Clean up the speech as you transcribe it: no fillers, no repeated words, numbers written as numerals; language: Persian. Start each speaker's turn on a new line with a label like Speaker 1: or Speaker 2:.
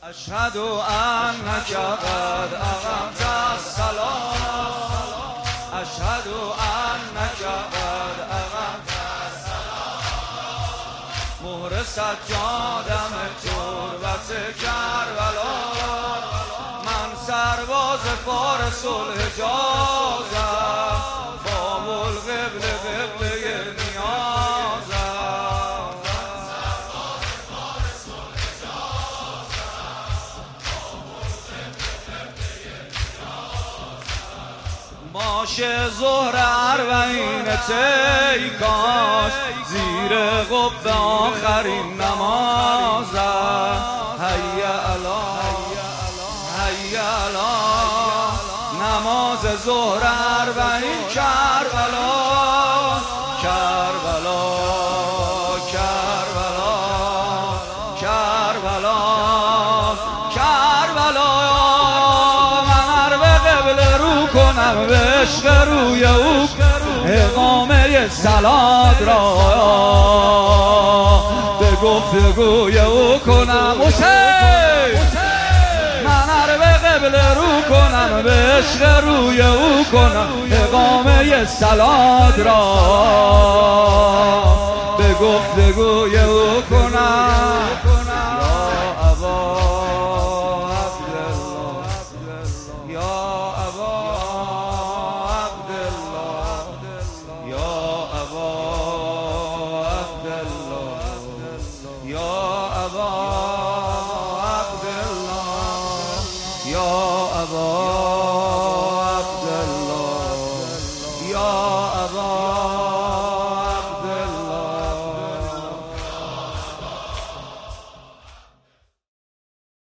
Speaker 1: اشهد انک قد اقمت الصلاة اشهد انک قد اقمت الصلاة مهر سجادم تربت کربلا من سرباز فارس الحجازم باب القبله قبله نیازم ماشه ظهر اربعین تیکاش زیر قبه آخرین نمازم حی علی حی علی نماز ظهر اربعین کربلا کربلا کربلا کربلا کربلا کنم به عشق روی او اقامه صلات را به گفتگوی او کنم حسین من به قبله رو کنم به عشق روی او کنم اقامه صلات را به گفتگوی او کنم